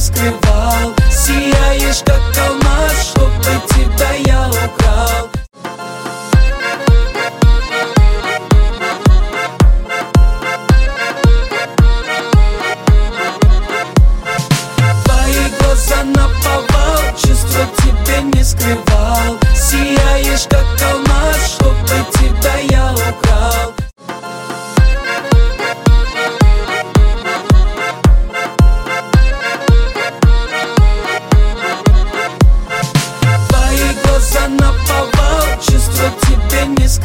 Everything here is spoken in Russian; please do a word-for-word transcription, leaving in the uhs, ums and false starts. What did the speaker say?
скрывал. Сияешь, как алмаз, чтобы тебя я украл. Твои глаза наповал, чувства тебе не скрывал.